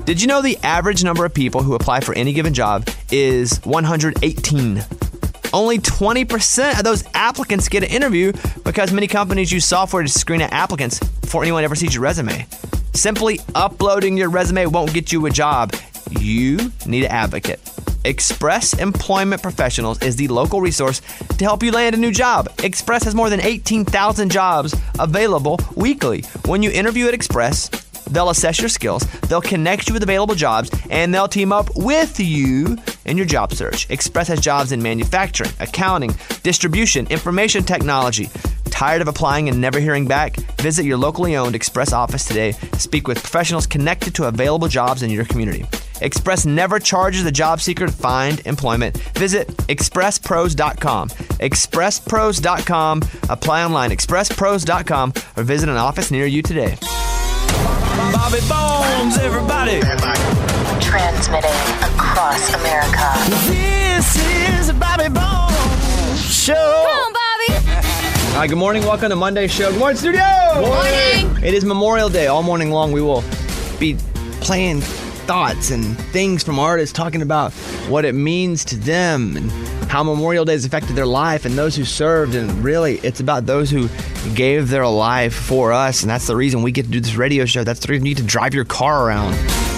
Did you know the average number of people who apply for any given job is 118? Only 20% of those applicants get an interview because many companies use software to screen out applicants before anyone ever sees your resume. Simply uploading your resume won't get you a job. You need an advocate. Express Employment Professionals is the local resource to help you land a new job. Express has more than 18,000 jobs available weekly. When you interview at Express, they'll assess your skills, they'll connect you with available jobs, and they'll team up with you in your job search. Express has jobs in manufacturing, accounting, distribution, information technology. Tired of applying and never hearing back? Visit your locally owned Express office today to speak with professionals connected to available jobs in your community. Express never charges the job seeker to find employment. Visit expresspros.com. Expresspros.com. Apply online. Expresspros.com or visit an office near you today. Bobby Bones, everybody. Transmitting across America. This is the Bobby Bones Show. Come on, Bobby. All right, good morning. Welcome to Monday's show. Good morning, studio. Good morning. It is Memorial Day. All morning long, we will be playing thoughts and things from artists talking about what it means to them and how Memorial Day has affected their life and those who served. And really, it's about those who gave their life for us. And that's the reason we get to do this radio show. That's the reason you need to drive your car around.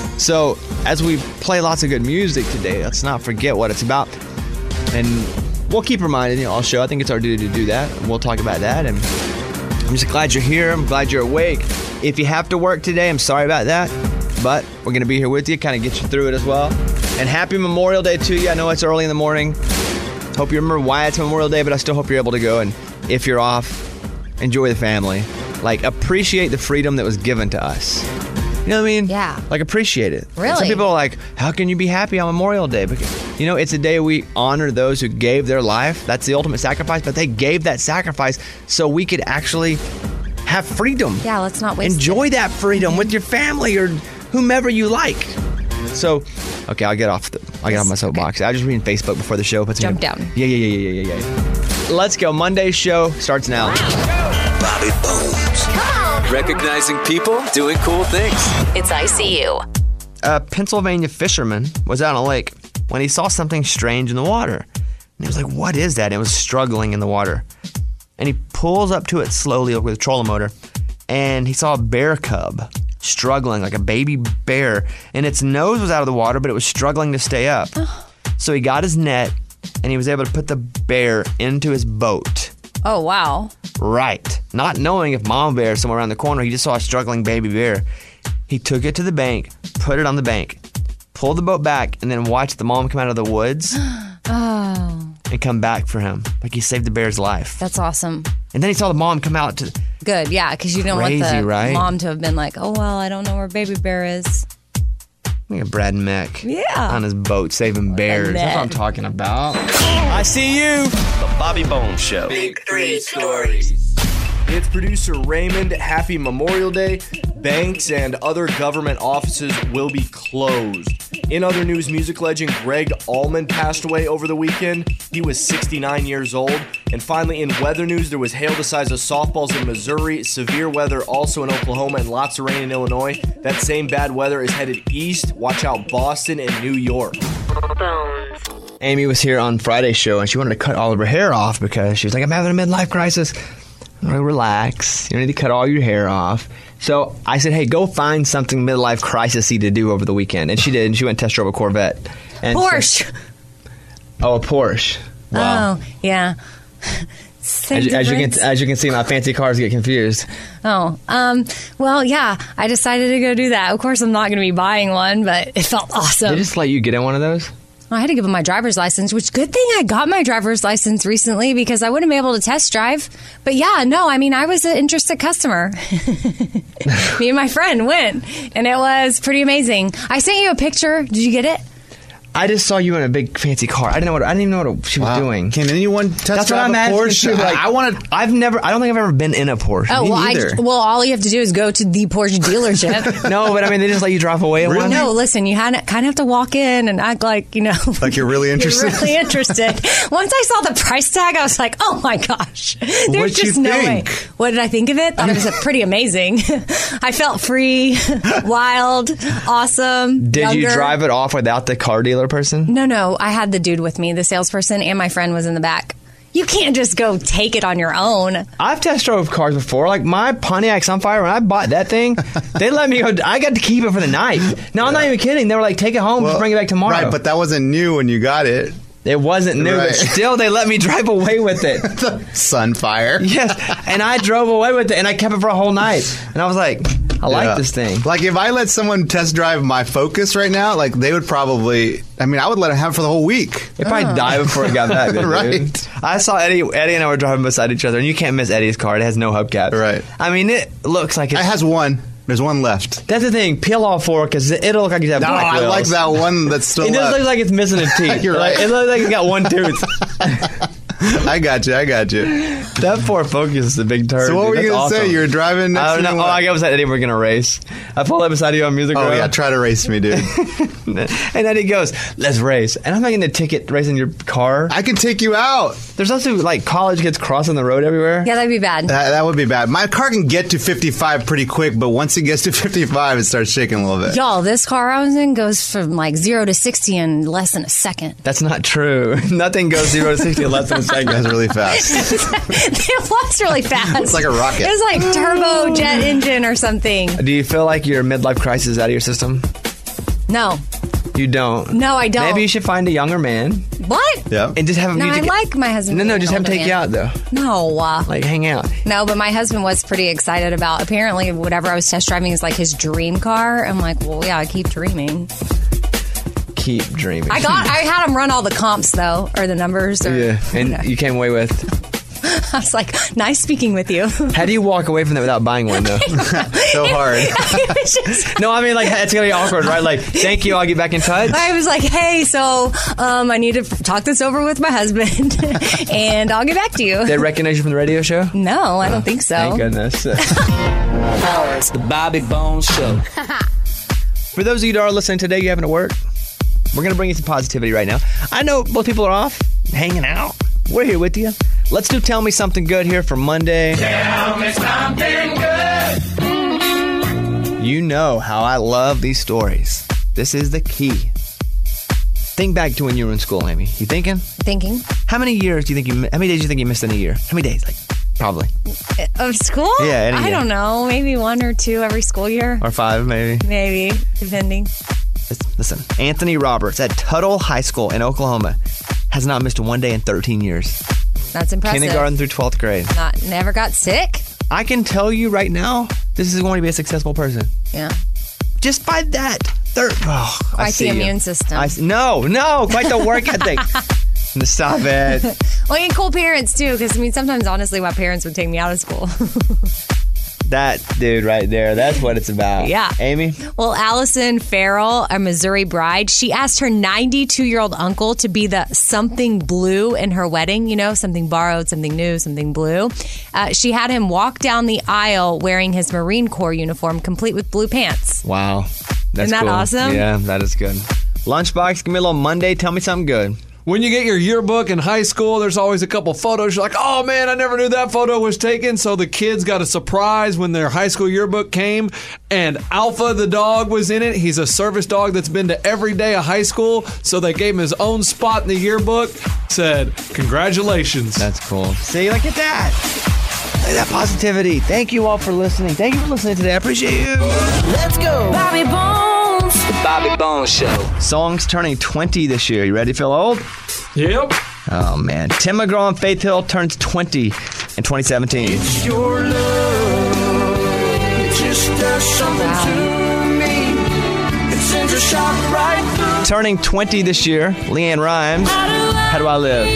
So as we play lots of good music today, let's not forget what it's about. And we'll keep reminding you all show. I think it's our duty to do that. And we'll talk about that. And I'm just glad you're here. I'm glad you're awake. If you have to work today, I'm sorry about that. But we're going to be here with you, kind of get you through it as well. And happy Memorial Day to you. I know it's early in the morning. Hope you remember why it's Memorial Day, but I still hope you're able to go. And if you're off, enjoy the family. Like, appreciate the freedom that was given to us. You know what I mean? Yeah. Like, appreciate it. Really? And some people are like, how can you be happy on Memorial Day? Because, you know, it's a day we honor those who gave their life. That's the ultimate sacrifice. But they gave that sacrifice so we could actually have freedom. Yeah, let's not waste Enjoy that freedom with your family or whomever you like. So, okay, I'll get off my soapbox. I was just reading Facebook before the show. Jump down. Yeah. Let's go. Monday's show starts now. Bobby Bones. Come on. Recognizing people doing cool things. It's ICU. A Pennsylvania fisherman was out on a lake when he saw something strange in the water. And he was like, what is that? And it was struggling in the water. And he pulls up to it slowly with a trolling motor. And he saw a bear cub struggling, like a baby bear. And its nose was out of the water, but it was struggling to stay up. So he got his net, and he was able to put the bear into his boat. Oh, wow. Right. Not knowing if mom bear is somewhere around the corner, he just saw a struggling baby bear. He took it to the bank, put it on the bank, pulled the boat back, and then watched the mom come out of the woods and come back for him. Like he saved the bear's life. That's awesome. And then he saw the mom come out to... Good, yeah, because you don't want Crazy, the right? mom to have been like, oh, well, I don't know where baby bear is. Look at Brad Meck Yeah. on his boat saving bears. That's what I'm talking about. I see you. The Bobby Bones Show. Big Three Stories. It's producer Raymond. Happy Memorial Day. Banks and other government offices will be closed. In other news, music legend Greg Allman passed away over the weekend. He was 69 years old. And finally, in weather news, there was hail the size of softballs in Missouri, severe weather also in Oklahoma, and lots of rain in Illinois. That same bad weather is headed east. Watch out, Boston and New York. Bones. Amy was here on Friday's show, and she wanted to cut all of her hair off because she was like, I'm having a midlife crisis. Relax. You don't need to cut all your hair off. So I said, hey, go find something midlife crisis-y to do over the weekend. And she did. And she went and test drove a Corvette. And Porsche. a Porsche. Wow. Oh, yeah. As you can see, my fancy cars get confused. Oh, well, yeah, I decided to go do that. Of course, I'm not going to be buying one, but it felt awesome. They just let you get in one of those? I had to give him my driver's license, which good thing I got my driver's license recently because I wouldn't be able to test drive. But yeah, no, I mean, I was an interested customer. Me and my friend went, and it was pretty amazing. I sent you a picture. Did you get it? I just saw you in a big fancy car. I didn't even know what she was doing. Can anyone test That's drive what I'm a Porsche? asking too. Like, I want to. I don't think I've ever been in a Porsche. Oh, Me well, neither. well, all you have to do is go to the Porsche dealership. No, but I mean, they just let you drive away. Really? No, listen, you kind of have to walk in and act like, Like you're really interested? You're really interested. Once I saw the price tag, I was like, oh my gosh. There's What'd you just no way. think? What did I think of it? Thought it was pretty amazing. I felt free, wild, awesome. Did you younger. drive it off without the car dealer person? No. I had the dude with me, the salesperson, and my friend was in the back. You can't just go take it on your own. I've test drove cars before. Like my Pontiac Sunfire, when I bought that thing, they let me go. I got to keep it for the night. No, I'm not even kidding. They were like, take it home, just bring it back tomorrow. Right, but that wasn't new when you got it. It wasn't new, Right. but still, they let me drive away with it. Sunfire. Yes, and I drove away with it, and I kept it for a whole night. And I was like, I like Yeah. this thing. Like if I let someone test drive my Focus right now, like they would probably. I mean, I would let them have it for the whole week. It probably died before it got back there, dude. Right. I saw Eddie and I were driving beside each other, and you can't miss Eddie's car. It has no hubcaps. Right. I mean, it looks like It it's... has one. There's one left. That's the thing. Peel all four, because it'll look like you have No, black I wheels. like that one that's still It just left. looks like it's missing a teeth. You're Like, right. it looks like it's got one tooth. I got you. That Ford Focus is a big turd. So what dude. were you That's going to say? awesome. You were driving next I to don't me? know. Oh, I guess Eddie, we're going to race. I pulled up beside you on Music Oh, Row. yeah, try to race me, dude. And Eddie goes, let's race. And I'm not getting a ticket racing your car. I can take you out. There's also like college kids crossing the road everywhere. Yeah, that'd be bad. That would be bad. My car can get to 55 pretty quick, but once it gets to 55, it starts shaking a little bit. Y'all, this car I was in goes from like 0 to 60 in less than a second. That's not true. Nothing goes 0 to 60 in less than a second. That's really fast. It was really fast. It's like a rocket. It was like turbo jet engine or something. Do you feel like your midlife crisis is out of your system? No. You don't. No, I don't. Maybe you should find a younger man What? Yeah. and just have him. No, I like my husband. No, being just have him older take you out man. though. No. Like hang out. No, but my husband was pretty excited about, apparently whatever I was test driving is like his dream car. I'm like, well, yeah, I keep dreaming. Keep dreaming. I had him run all the comps though, or the numbers. Or, Yeah, and you came away with. I was like, nice speaking with you. How do you walk away from that without buying one though? So hard. It was just, No, I mean like it's gonna be awkward, right? Like, thank you, I'll get back in touch. I was like, hey, so I need to talk this over with my husband, and I'll get back to you. They recognize you from the radio show? No, I don't think so. Thank goodness. It's the Bobby Bones Show. For those of you that are listening today, you having to work, we're going to bring you some positivity right now. I know most people are off, hanging out. We're here with you. Let's do Tell Me Something Good here for Monday. Tell me something good. You know how I love these stories. This is the key. Think back to when you were in school, Amy. You thinking? Thinking How many years do you think how many days do you think you missed in a year? How many days? Like, probably. of school? Yeah, any I year. don't know. Maybe 1 or 2 every school year. Or 5, maybe. Maybe, depending. Listen, Anthony Roberts at Tuttle High School in Oklahoma has not missed one day in 13 years. That's impressive. Kindergarten through 12th grade. Never got sick. I can tell you right now, this is going to be a successful person. Yeah. Just by that. I Quite see the you. immune system. No, quite the work ethic. Stop it. Well, and cool parents too, because I mean, sometimes honestly, my parents would take me out of school. That dude right there, that's what it's about. Yeah. Amy? Well, Allison Farrell, a Missouri bride, she asked her 92-year-old uncle to be the something blue in her wedding. You know, something borrowed, something new, something blue. She had him walk down the aisle wearing his Marine Corps uniform, complete with blue pants. Wow. That's Isn't that cool. awesome? Yeah, that is good. Lunchbox, give me a little Monday. Tell me something good. When you get your yearbook in high school, there's always a couple photos. You're like, oh man, I never knew that photo was taken. So the kids got a surprise when their high school yearbook came, and Alpha the dog was in it. He's a service dog that's been to every day of high school. So they gave him his own spot in the yearbook. Said, congratulations. That's cool. See, look at that. Look at that positivity. Thank you all for listening. Thank you for listening today. I appreciate you. Let's go. Bobby Bones. The Bobby Bones Show. Songs turning 20 this year. You ready to feel old? Yep. Oh, man. Tim McGraw and Faith Hill turns 20 in 2017. Your love, it just does something to me. It sends a shock right through. Turning 20 this year, Leanne Rimes. How do I live?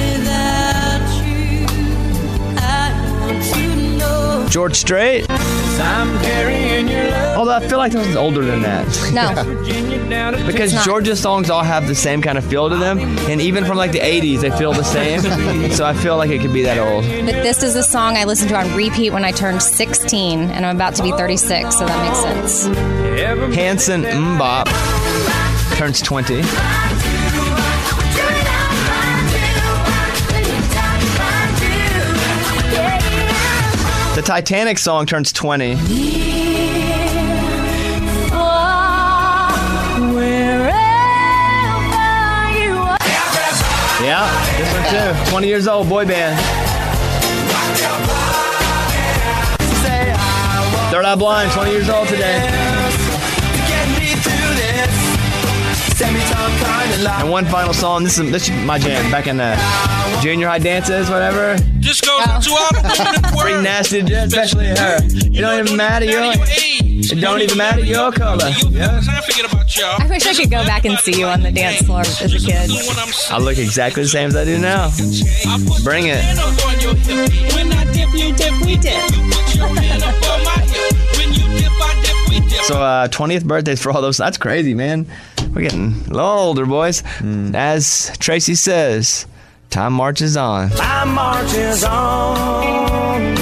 George Strait. I'm carrying your love. Although I feel like this is older than that. No. Because It's not. Georgia songs all have the same kind of feel to them. And even from like the 80s, they feel the same. So I feel like it could be that old. But this is a song I listened to on repeat when I turned 16, and I'm about to be 36, so that makes sense. Hanson Mbop turns 20. The Titanic song turns 20. Yeah, this one too. 20 years old, boy band. Third Eye Blind, 20 years old today. And one final song. This is my jam. Back in the junior high dances, whatever. Just goes to all the women in the Pretty world. nasty, especially her. It don't even matter your. It don't even matter your color. I forget about y'all. I wish I could go back and see you on the dance floor as a kid. I look exactly the same as I do now. Bring it. When I dip, you dip, we dip. You put your hand up on my hip. When you dip, I dip, we dip. So 20th birthdays for all those. That's crazy, man. We're getting a little older, boys. As Tracy says, time marches on. Time marches on.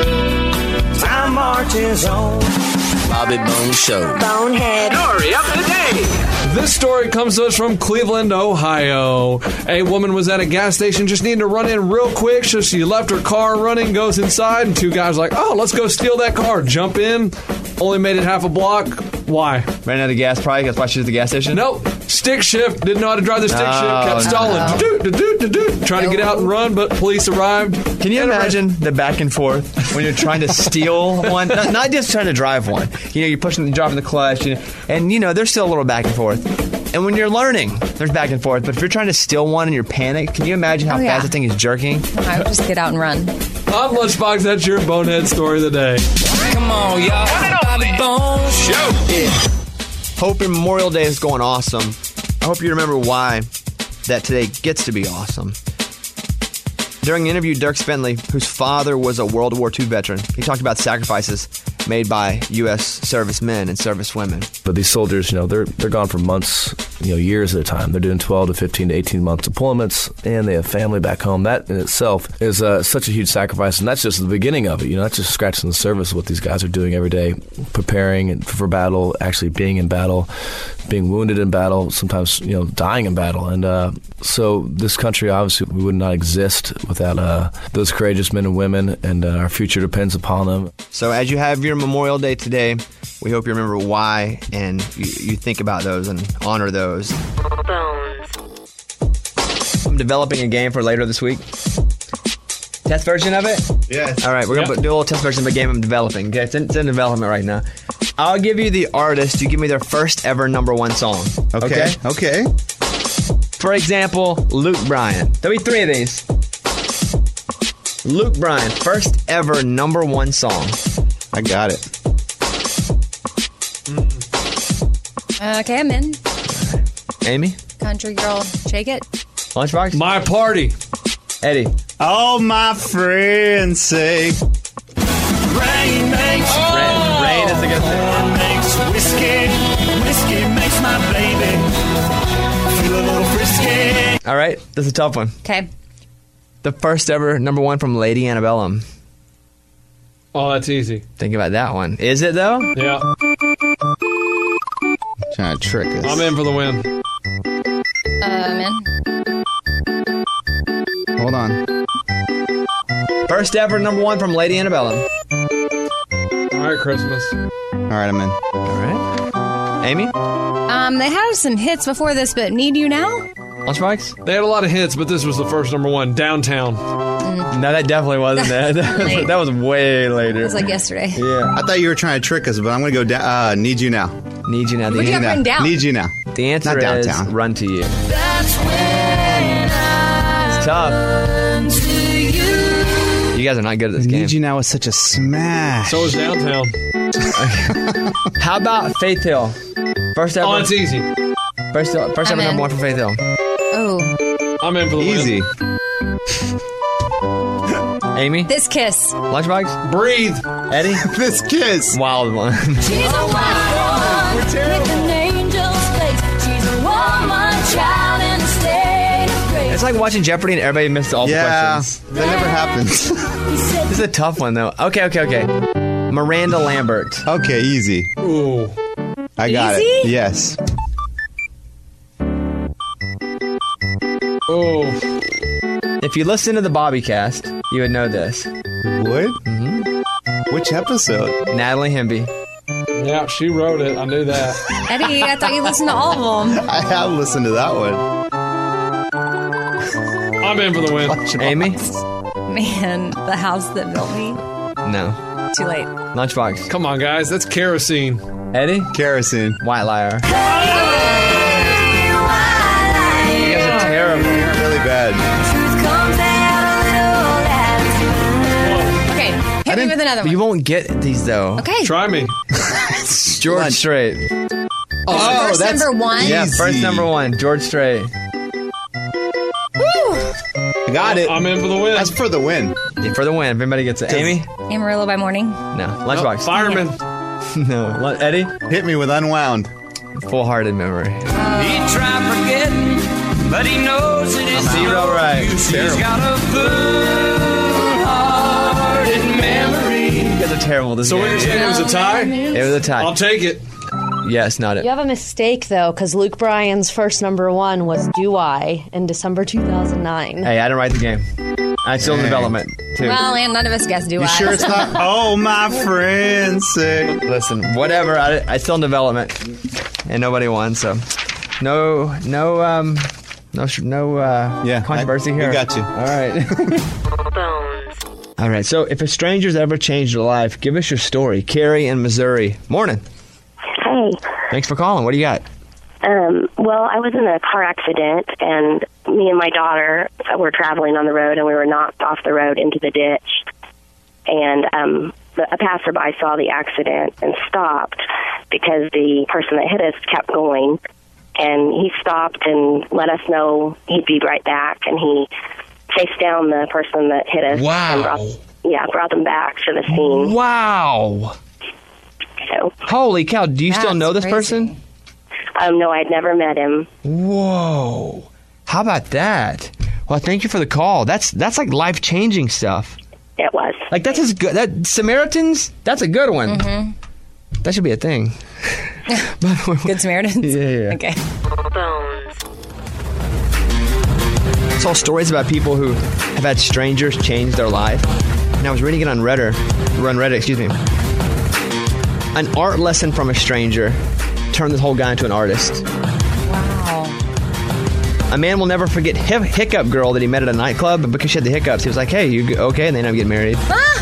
Time marches on. Bobby Bones Show. Bonehead. Story of the day. This story comes to us from Cleveland, Ohio. A woman was at a gas station just needing to run in real quick, so she left her car running, goes inside, and two guys are like, oh, let's go steal that car. Jump in. Only made it half a block. Why? Ran out of gas, probably. That's why she's at the gas station. Nope. Stick shift. Didn't know how to drive the stick shift. Kept stalling. Trying to get out and run, but police arrived. Can you imagine the back and forth when you're trying to steal one? Not just trying to drive one. You know, you're pushing, dropping the clutch, and there's still a little back and forth. And when you're learning, there's back and forth. But if you're trying to steal one and you're panicked, can you imagine how fast the thing is jerking? I would just get out and run. I'm Lunchbox. That's your bonehead story of the day. Come on, y'all. Bobby Bones Show. Yeah. Hope your Memorial Day is going awesome. I hope you remember why that today gets to be awesome. During an interview, Dirk Bentley, whose father was a World War II veteran, he talked about sacrifices made by U.S. servicemen and servicewomen. But these soldiers, they're gone for months, years at a time. They're doing 12 to 15 to 18 month deployments, and they have family back home. That in itself is such a huge sacrifice, and that's just the beginning of it. That's just scratching the surface of what these guys are doing every day, preparing for battle, actually being in battle, being wounded in battle, sometimes, dying in battle. And so this country, obviously, we would not exist without those courageous men and women, and our future depends upon them. So as you have your Memorial Day today, we hope you remember why, and you think about those and honor those. I'm developing a game for later this week. Test version of it? Yes. All right, we're going to do a little test version of a game I'm developing. Okay, it's in development right now. I'll give you the artist. You give me their first ever #1 song. Okay. For example, Luke Bryan. There'll be 3 of these. Luke Bryan, first ever #1 song. I got it. Okay, I'm in. Amy? Country girl, shake it. Lunchbox? My party. Eddie? All my friends say Rain makes Rain is a good thing. makes whiskey. Whiskey makes my baby feel a little frisky. All right, this is a tough one. Okay. The first ever #1 from Lady Antebellum. Oh, that's easy. Think about that one. Is it, though? Yeah. trying to trick us. I'm in for the win. I'm in. Hold on. First ever #1 from Lady Antebellum. All right, Christmas. All right, I'm in. All right. Amy? They had some hits before this, but Need You Now? Lunchbox? They had a lot of hits, but this was the first #1. Downtown. No, that definitely wasn't that. That was way later. It was like yesterday. Yeah. I thought you were trying to trick us, but I'm going to go down. Need You Now. Need You Now. What do you have written down? Need You Now. The answer Not is Downtown. Run to You. That's when It's tough. You guys are not good at this game. Need You Now was such a smash. So is Downtown. How about Faith Hill? First ever. Oh, it's easy. First ever I'm in. #1 for Faith Hill. Oh, I'm in for the Easy. win. Amy? This Kiss. Lunchbox? Breathe. Eddie? This kiss. Wild one. She's a wild one with an angel's face. She's a woman, child in a state of grace. It's like watching Jeopardy and everybody missed all the questions. That never happens. This is a tough one, though. Okay. Miranda Lambert. Okay, easy. Ooh. I got Easy? it. Yes. Oh. If you listen to the Bobby cast, you would know this. What? Mm-hmm. Which episode? Natalie Hemby. Yeah, she wrote it. I knew that. Eddie, I thought you listened to all of them. I have listened to that one. I'm in for the win. Amy? Man, the house that built me. No. Too late. Lunchbox. Come on, guys. That's kerosene. Eddie? Kerosene. White Liar. You guys are terrible. Really bad. Okay, hit me with another But you one. won't get these, though. Okay. Try me. George Strait. First that's number one. Yeah, easy. first number one. George Strait. I got it. I'm in for the win. That's for the win. Yeah, for the win. If everybody gets it. Amy? Amarillo by morning. No. Lunchbox. Fireman. No. Eddie? Hit me with Unwound. Full-hearted memory. He tried forgetting, but he knows it is Zero right. He's got a good-hearted memory. You guys are terrible. This So what you're saying, it was a tie? It was a tie. I'll take it. Yes, not it. You have a mistake, though, because Luke Bryan's first number one was Do I in December 2009. Hey, I didn't write the game. I'm still in development, too. Well, and none of us guessed do I. You sure it's not? Oh, my friends say. Listen, whatever. I still in development, and nobody won. So, no controversy here. We got you. All right. Bones. All right. So, if a stranger's ever changed your life, give us your story. Carrie in Missouri. Morning. Hey. Thanks for calling. What do you got? Well, I was in a car accident, and me and my daughter were traveling on the road, and we were knocked off the road into the ditch. And a passerby saw the accident and stopped because the person that hit us kept going. And he stopped and let us know he'd be right back, and he chased down the person that hit us. Wow. And brought them back to the scene. Wow. So, Holy cow. Do you still know this person? no, I'd never met him. Whoa. How about that? Well, thank you for the call. That's like life-changing stuff. It was. Like, that's as good. That Samaritans, that's a good one. Mm-hmm. That should be a thing. Good Samaritans? Yeah. Okay. Bones. It's all stories about people who have had strangers change their life. And I was reading it on Reddit, excuse me. An art lesson from a stranger turned this whole guy into an artist. Wow. A man will never forget Hiccup Girl that he met at a nightclub, but because she had the hiccups, he was like, hey, you okay? And they ended up getting married.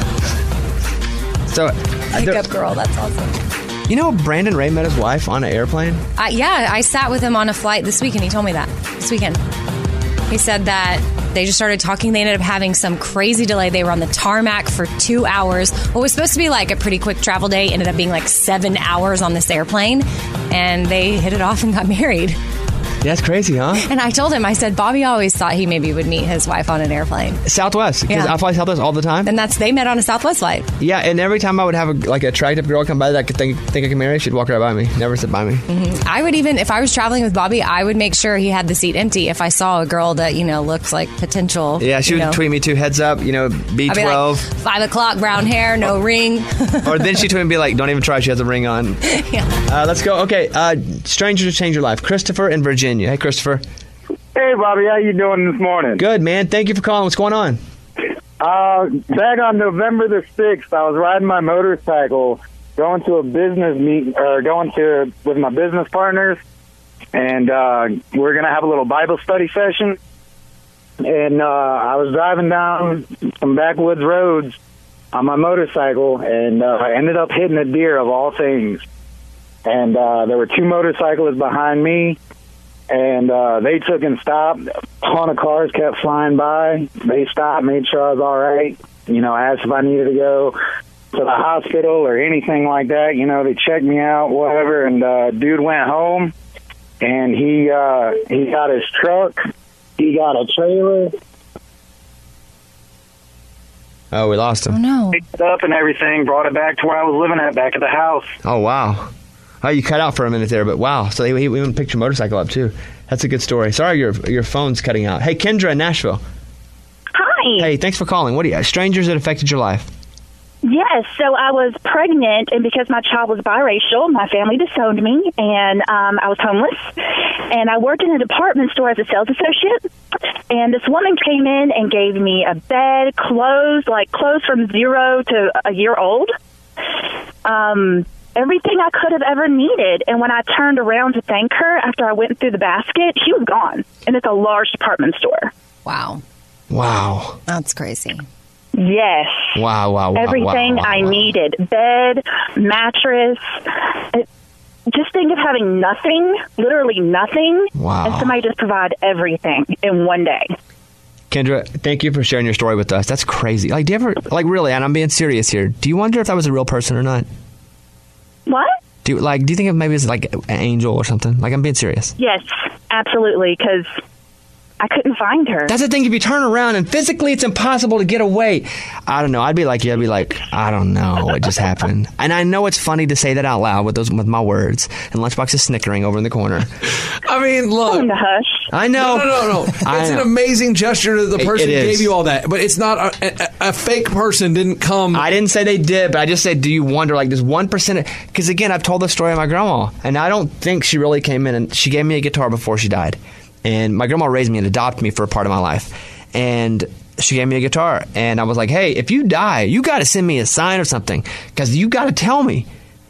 So, Hiccup Girl, that's awesome. You know, Brandon Ray met his wife on an airplane? Yeah, I sat with him on a flight this week, and he told me that this weekend. He said that they just started talking. They ended up having some crazy delay. They were on the tarmac for 2 hours. What was supposed to be like a pretty quick travel day ended up being like 7 hours on this airplane, and they hit it off and got married. Yeah, that's crazy, huh? And I told him, I said, Bobby always thought he maybe would meet his wife on an airplane. Southwest, because Yeah. I fly Southwest all the time. And they met on a Southwest flight. Yeah, and every time I would have an attractive girl come by that I could think I could marry, she'd walk right by me. Never sit by me. Mm-hmm. I would even, if I was traveling with Bobby, I would make sure he had the seat empty if I saw a girl that, looked like potential. Yeah, she would tweet me too, heads up, B12. I'd be like, 5 o'clock, brown hair, no ring. Or then she'd tweet me be like, don't even try, she has a ring on. Yeah. Let's go. Okay, strangers to change your life. Christopher in Virginia. Hey, Christopher. Hey, Bobby, how you doing this morning? Good, man. Thank you for calling. What's going on? Back on November the 6th, I was riding my motorcycle, going to a business meeting, or with my business partners, and we're going to have a little Bible study session. And I was driving down some backwoods roads on my motorcycle, and I ended up hitting a deer of all things. And there were 2 motorcyclists behind me. And they took and stopped. A ton of cars kept flying by. They stopped, made sure I was all right. Asked if I needed to go to the hospital or anything like that. They checked me out, whatever. And dude went home, and he got his truck. He got a trailer. Oh, we lost him. Oh, no. Picked it up and everything, brought it back to where I was living at, back at the house. Oh, wow. Oh, you cut out for a minute there, but wow. So he even picked your motorcycle up, too. That's a good story. Sorry, your phone's cutting out. Hey, Kendra in Nashville. Hi. Hey, thanks for calling. What are you, strangers that affected your life? Yes, so I was pregnant, and because my child was biracial, my family disowned me, and I was homeless. And I worked in a department store as a sales associate, and this woman came in and gave me a bed, clothes from 0 to a year old. Everything I could have ever needed. And when I turned around to thank her after I went through the basket, she was gone. And it's a large department store. Wow. Wow. That's crazy. Yes. Wow. Everything I needed. Bed, mattress. Just think of having nothing, literally nothing, Wow. and somebody just provide everything in one day. Kendra, thank you for sharing your story with us. That's crazy. Like, do you ever, like, really, and I'm being serious here, do you wonder if that was a real person or not? What? Do you think of maybe it's like an angel or something? Like, I'm being serious. Yes, absolutely, because I couldn't find her. That's the thing. If you turn around and physically it's impossible to get away, I don't know. I'd be like, I don't know. It just happened. And I know it's funny to say that out loud with my words. And Lunchbox is snickering over in the corner. I mean, look. Hush. I know. No. It's an amazing gesture to the person who gave you all that. But it's not a fake person didn't come. I didn't say they did, but I just said, do you wonder, like, this 1%? Because, again, I've told the story of my grandma. And I don't think she really came in. And she gave me a guitar before she died. And my grandma raised me and adopted me for a part of my life. And she gave me a guitar. And I was like, hey, if you die, you got to send me a sign or something. Because you got to tell me.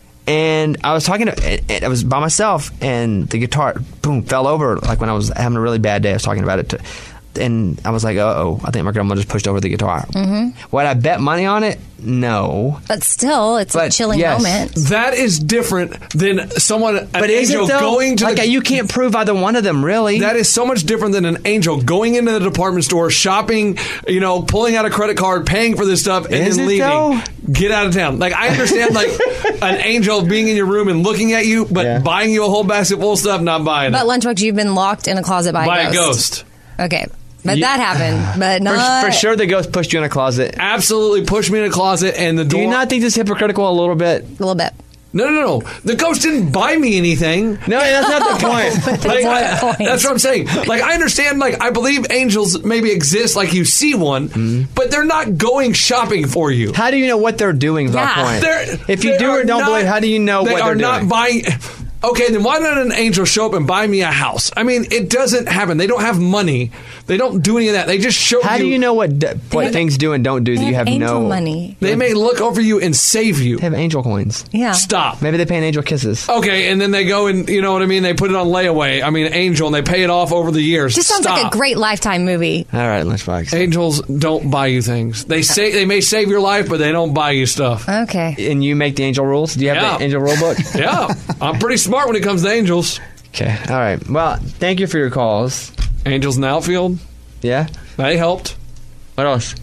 And I was I was by myself. And the guitar, boom, fell over. Like when I was having a really bad day. I was talking about it. And I was like, uh-oh, I think my grandma just pushed over the guitar. Mm-hmm. Would I bet money on it? No. But still, it's a chilling moment. That is different than an angel going to like, you can't prove either one of them, really. That is so much different than an angel going into the department store, shopping, pulling out a credit card, paying for this stuff, and then leaving. Though? Get out of town. Like, I understand, like, an angel being in your room and looking at you, but buying you a whole basket full of stuff, not buying it. But Lunchbox, you've been locked in a closet by a ghost. Okay. But that happened. But not... For sure the ghost pushed you in a closet. Absolutely pushed me in a closet and the door... Do you not think this is hypocritical a little bit? A little bit. No. The ghost didn't buy me anything. No, that's not the point. That's what I'm saying. Like, I understand, like, I believe angels maybe exist, like you see one, but they're not going shopping for you. How do you know what they're doing is our point. If you do or don't believe, how do you know what they're doing? They are not buying... Okay, then why not an angel show up and buy me a house? I mean, it doesn't happen. They don't have money. They don't do any of that. They just show you. How do you know what things do and don't do that you have angel no money? They may look over you and save you. They have angel coins. Yeah. Stop. Maybe they pay an angel kisses. Okay, and then they go and, you know what I mean? They put it on layaway. I mean, angel, and they pay it off over the years. Just sounds like a great Lifetime movie. All right, Lunchbox. Angels don't buy you things. They may save your life, but they don't buy you stuff. Okay. And you make the angel rules? Do you have the angel rule book? Yeah. I'm pretty smart when it comes to angels. Okay. All right. Well, thank you for your calls. Angels in the outfield? Yeah. They helped. What else?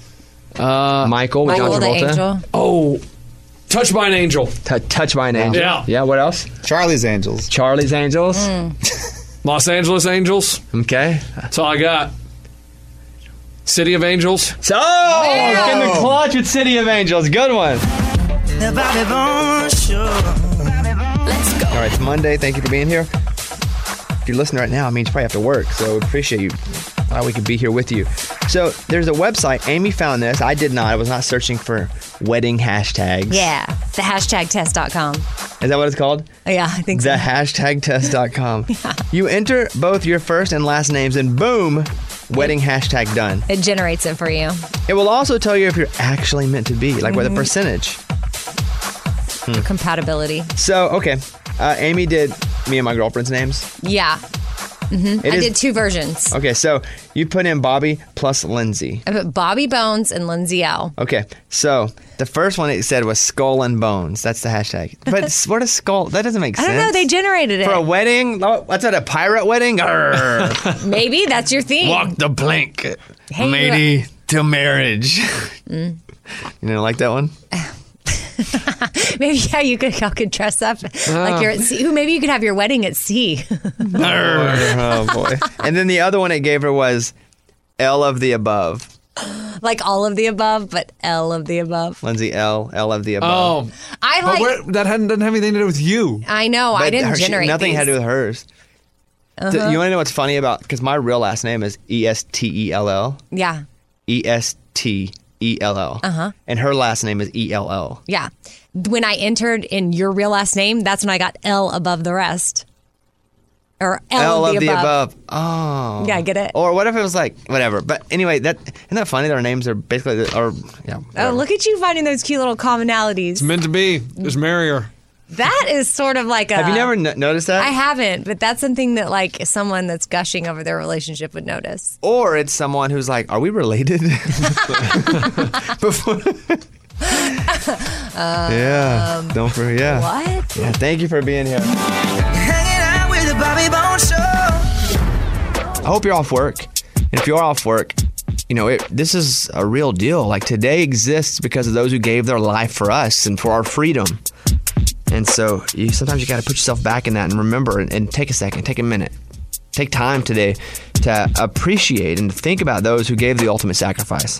Michael with John the Travolta. angel. Oh, Touched by an Angel. Touched by an Angel. Yeah. Yeah, what else? Charlie's Angels. Charlie's Angels. Los Angeles Angels. Okay. That's all I got. City of Angels. Oh, in the clutch with City of Angels. Good one. Let's go. All right, it's Monday. Thank you for being here. If you're listening right now, I mean, you probably have to work, so appreciate you. We could be here with you. So there's a website. Amy found this. I did not. I was not searching for wedding hashtags. Yeah, the hashtagtest.com. Is that what it's called? Yeah, I think so. The hashtagtest.com. Yeah. You enter both your first and last names and boom, wedding hashtag done. It generates it for you. It will also tell you if you're actually meant to be, like with a percentage. Compatibility. So, okay. Amy did me and my girlfriend's names. Yeah. Mm-hmm. I did two versions. Okay, so you put in Bobby plus Lindsay. I put Bobby Bones and Lindsay L. Okay, so the first one it said was Skull and Bones. That's the hashtag. But what is skull? That doesn't make sense. I don't know. They generated it. For a wedding? What's that, a pirate wedding? Maybe that's your theme. Walk the plank. Hey, matey to marriage. You didn't like that one? Maybe, yeah, you could dress up like you're at sea. Maybe you could have your wedding at sea. Oh, boy. And then the other one it gave her was L of the above. Like all of the above, but L of the above. Lindsay L of the above. Oh, I like. that doesn't have anything to do with you. I know. I didn't generate nothing these. had to do with hers. Uh-huh. You want to know what's funny about? Because my real last name is Estell. Yeah. Estell. Uh-huh. And her last name is Ell. Yeah. When I entered in your real last name, that's when I got L above the rest. Or L of the above. Oh. Yeah, get it? Or what if it was like, whatever. But anyway, isn't that funny that our names are basically, yeah. Oh, look at you finding those cute little commonalities. It's meant to be. Just marry her. That is sort of like a... Have you never noticed that? I haven't, but that's something that like someone that's gushing over their relationship would notice. Or it's someone who's like, are we related? Yeah. Don't forget. Yeah. What? Yeah, thank you for being here. Hanging out with the Bobby Bones Show. I hope you're off work. And if you're off work, this is a real deal. Like today exists because of those who gave their life for us and for our freedom. And so sometimes you got to put yourself back in that and remember and take a second, take a minute. Take time today to appreciate and think about those who gave the ultimate sacrifice.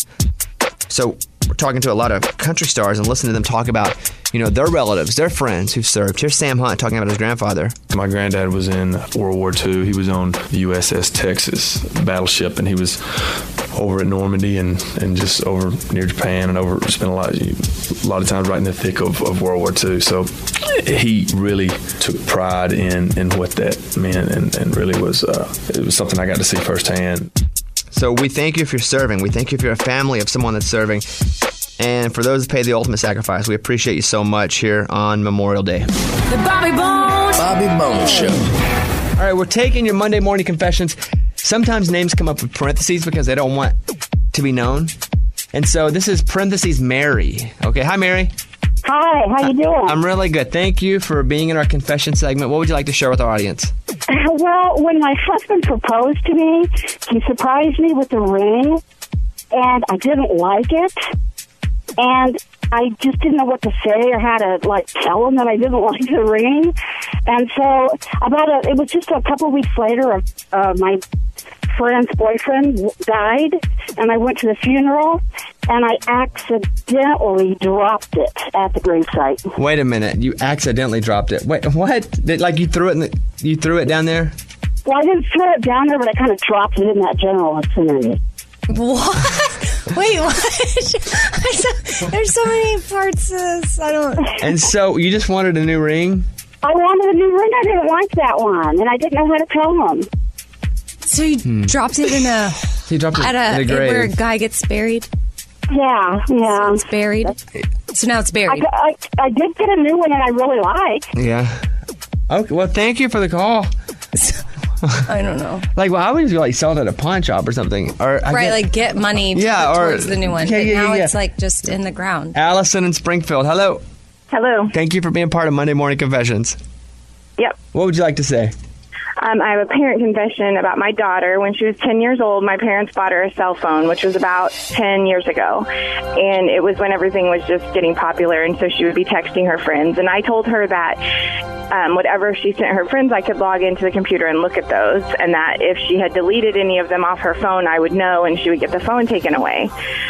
So we're talking to a lot of country stars and listening to them talk about, their relatives, their friends who served. Here's Sam Hunt talking about his grandfather. My granddad was in World War II. He was on the USS Texas battleship, and he was over at Normandy and just over near Japan and spent a lot of times right in the thick of World War II. So he really took pride in what that meant and really was it was something I got to see firsthand. So we thank you if you're serving. We thank you if you're a family of someone that's serving. And for those who paid the ultimate sacrifice, we appreciate you so much here on Memorial Day. The Bobby Bones Show. All right, we're taking your Monday morning confessions. Sometimes names come up with parentheses because they don't want to be known. And so this is parentheses Mary. Okay, hi, Mary. Hi, how you doing? I'm really good. Thank you for being in our confession segment. What would you like to share with our audience? Well, when my husband proposed to me, he surprised me with a ring, and I didn't like it. And I just didn't know what to say or how to, tell him that I didn't like the ring. And so it was just a couple of weeks later, my friend's boyfriend died, and I went to the funeral, and I accidentally dropped it at the gravesite. Wait a minute. You accidentally dropped it. Wait, what? You threw it you threw it down there? Well, I didn't throw it down there, but I kind of dropped it in that general vicinity. What? Wait, what? There's so many parts to this. I don't... And so you just wanted a new ring? I wanted a new ring. I didn't like that one, and I didn't know how to tell him. So you dropped it in a... He dropped it in a grave. Where a guy gets buried? Yeah. So it's buried? So now it's buried. I did get a new one that I really like. Yeah. Okay, well, thank you for the call. I don't know. I would just sell it at a pawn shop or something. Or get money towards the new one. But now it's just in the ground. Allison in Springfield. Hello. Hello. Thank you for being part of Monday Morning Confessions. Yep. What would you like to say? I have a parent confession about my daughter. When she was 10 years old, my parents bought her a cell phone, which was about 10 years ago. And it was when everything was just getting popular, and so she would be texting her friends. And I told her that whatever she sent her friends, I could log into the computer and look at those, and that if she had deleted any of them off her phone, I would know, and she would get the phone taken away.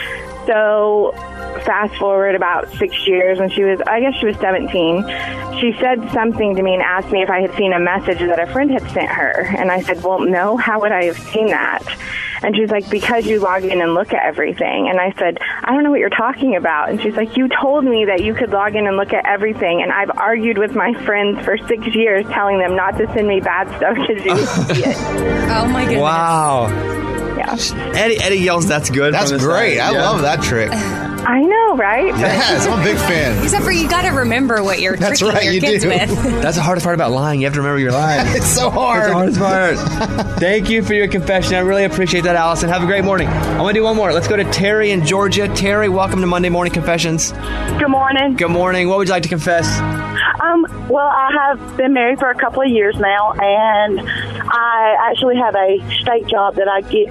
So fast forward about 6 years, when she was 17, she said something to me and asked me if I had seen a message that a friend had sent her. And I said, well, no, how would I have seen that? And she's like, because you log in and look at everything. And I said, I don't know what you're talking about. And she's like, you told me that you could log in and look at everything. And I've argued with my friends for 6 years, telling them not to send me bad stuff because you would see it. Oh, my goodness. Wow. Yeah. Eddie yells, that's good. That's great. I love that trick. I know, right? Yes, I'm a big fan. Except for you got to remember what you're tricking your kids with. That's the hardest part about lying. You have to remember your lies. It's so hard. It's the hardest part. Thank you for your confession. I really appreciate that, Allison. Have a great morning. I want to do one more. Let's go to Terry in Georgia. Terry, welcome to Monday Morning Confessions. Good morning. Good morning. What would you like to confess? Well, I have been married for a couple of years now, and I actually have a state job that I get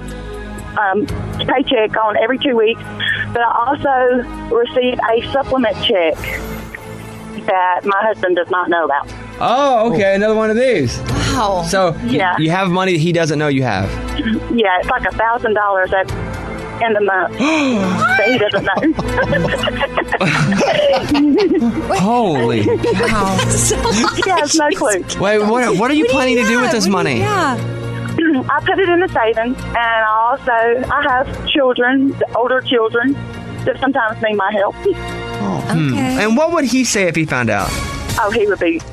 paycheck on every 2 weeks, but I also receive a supplement check that my husband does not know about. Oh, okay. Another one of these. Wow. So Yeah. you have money that he doesn't know you have. Yeah, it's like $1,000 in the month. But he doesn't know. Holy cow. He has no clue. Wait, what are you planning to do with this money? Yeah. I put it in the savings, and I have children, older children, that sometimes need my help. Okay. And what would he say if he found out? Oh, he would be.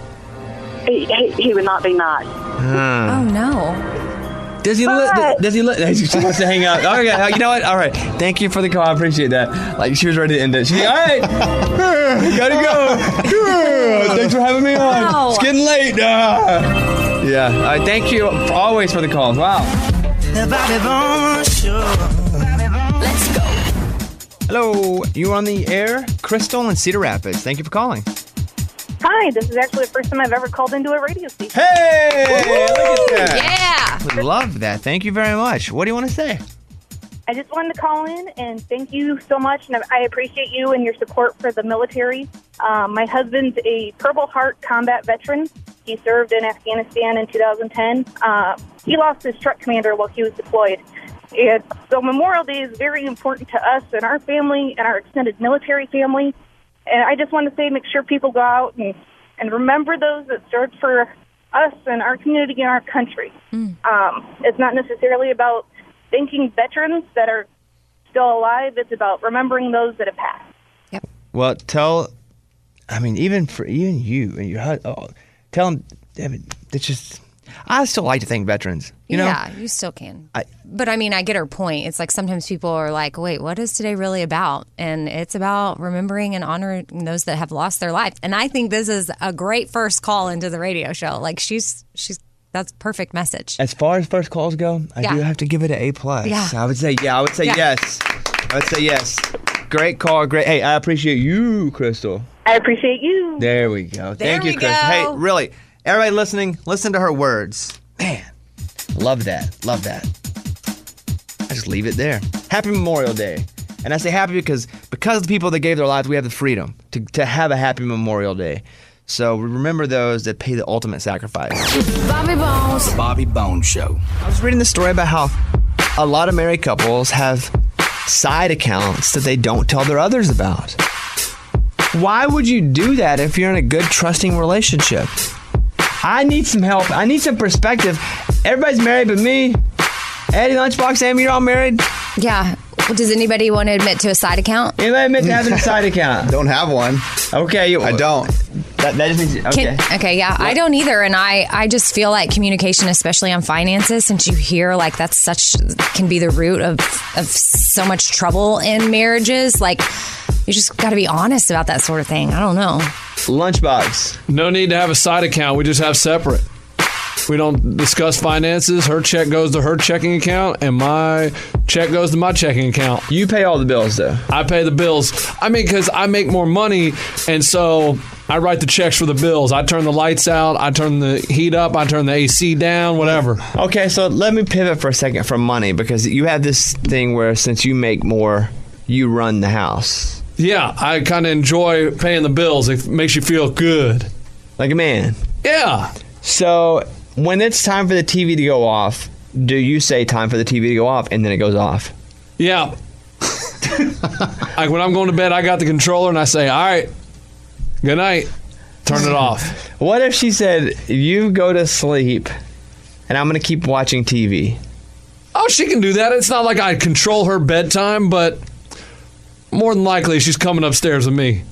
He would not be nice. Oh no. Does he look? Does he look? She wants to hang out. Okay, you know what? All right. Thank you for the call. I appreciate that. Like she was ready to end it. She's all right. Gotta go. Thanks for having me on. Wow. It's getting late. Yeah. All right. Thank you always for the calls. Wow. The Bobby Bones Show. Let's go. Hello. You are on the air, Crystal in Cedar Rapids. Thank you for calling. Hi, this is actually the first time I've ever called into a radio station. Hey, look at that. Yeah. We love that. Thank you very much. What do you want to say? I just wanted to call in and thank you so much, and I appreciate you and your support for the military. My husband's a Purple Heart combat veteran. He served in Afghanistan in 2010. He lost his truck commander while he was deployed. And so Memorial Day is very important to us and our family and our extended military family. And I just want to say, make sure people go out and remember those that served for us and our community and our country. It's not necessarily about thanking veterans that are still alive. It's about remembering those that have passed. Well, even you and your husband, tell them, it's just, I still like to thank veterans. You know? Yeah, you still can. But I mean, I get her point. It's like sometimes people are like, wait, what is today really about? And it's about remembering and honoring those that have lost their life. And I think this is a great first call into the radio show. Like she's that's a perfect message. As far as first calls go, I do have to give it an A+. Yeah. I would say yes. I would say yes. Great call. Great. Hey, I appreciate you, Crystal. I appreciate you. There we go. Thank you, Crystal. Hey, really, everybody listening, listen to her words. Man, love that. Love that. I just leave it there. Happy Memorial Day. And I say happy because the people that gave their lives, we have the freedom to have a happy Memorial Day. So remember those that pay the ultimate sacrifice. Bobby Bones. The Bobby Bones Show. I was reading the story about how a lot of married couples have side accounts that they don't tell their others about. Why would you do that if you're in a good, trusting relationship? I need some help. I need some perspective. Everybody's married but me. Eddie Lunchbox, Amy, you're all married? Yeah. Does anybody want to admit to a side account? Anybody admit to having a side account? Don't have one. Okay. I don't. That just means, okay. Yeah. I don't either. And I just feel like communication, especially on finances, since you hear like can be the root of so much trouble in marriages. Like, you just got to be honest about that sort of thing. I don't know. Lunchbox. No need to have a side account. We just have separate. We don't discuss finances. Her check goes to her checking account, and my check goes to my checking account. You pay all the bills, though. I pay the bills. I mean, because I make more money, and so I write the checks for the bills. I turn the lights out. I turn the heat up. I turn the AC down, whatever. Okay, so let me pivot for a second from money, because you have this thing where since you make more, you run the house. Yeah, I kind of enjoy paying the bills. It makes you feel good. Like a man. Yeah. So when it's time for the TV to go off, do you say time for the TV to go off and then it goes off? Yeah. Like when I'm going to bed, I got the controller and I say, all right, good night. Turn it off. What if she said, you go to sleep and I'm going to keep watching TV? Oh, she can do that. It's not like I control her bedtime, but more than likely she's coming upstairs with me.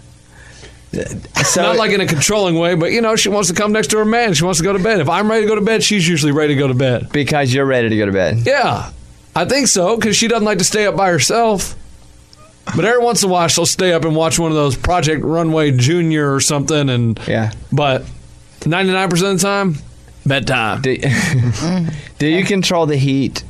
So, not like in a controlling way, but she wants to come next to her man. She wants to go to bed. If I'm ready to go to bed, she's usually ready to go to bed. Because you're ready to go to bed. Yeah, I think so, because she doesn't like to stay up by herself. But every once in a while, she'll stay up and watch one of those Project Runway Junior or something. And yeah. But 99% of the time, bedtime. Do you control the heat?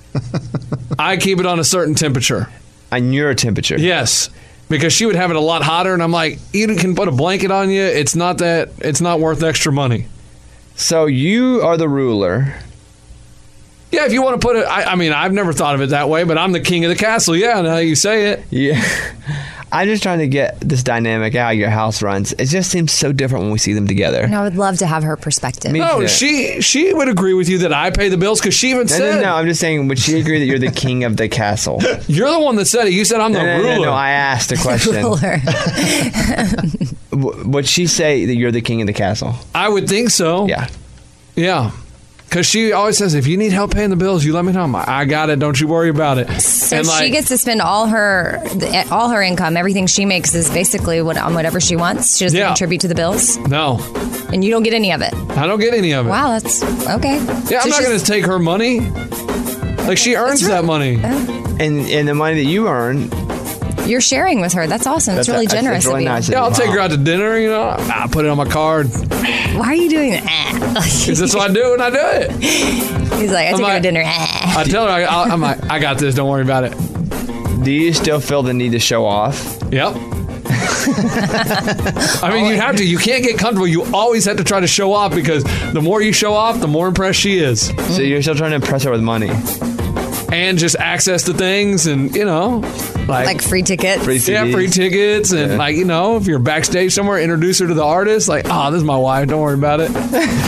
I keep it on a certain temperature. On your temperature? Yes. Because she would have it a lot hotter, and I'm like, you can put a blanket on you. It's not worth extra money. So you are the ruler. Yeah, if you want to put it, I mean, I've never thought of it that way, but I'm the king of the castle. Yeah, now you say it. Yeah. I'm just trying to get this dynamic how your house runs. It just seems so different when we see them together. And I would love to have her perspective. No, she would agree with you that I pay the bills because she even said. No, I'm just saying, would she agree that you're the king of the castle? You're the one that said it. You said I'm the ruler. No, I asked a question. Would she say that you're the king of the castle? I would think so. Yeah. Yeah. Because she always says, if you need help paying the bills, you let me know. I got it. Don't you worry about it. So she gets to spend all her income. Everything she makes is basically on whatever she wants. She doesn't contribute to the bills. No. And you don't get any of it. I don't get any of it. Wow, that's okay. Yeah, I'm not going to take her money. Like, she earns that money. And the money that you earn, you're sharing with her. That's awesome. It's really generous. That's really nice. Yeah, I'll take her out to dinner, I'll put it on my card. Why are you doing that? Because that's what I do when I do it. He's like, I take her to dinner. I tell her, I'm like, I got this. Don't worry about it. Do you still feel the need to show off? Yep. I mean, you have to. You can't get comfortable. You always have to try to show off because the more you show off, the more impressed she is. So you're still trying to impress her with money? And just access to things and, like free tickets. Free tickets. And if you're backstage somewhere, introduce her to the artist. Like, oh, this is my wife. Don't worry about it.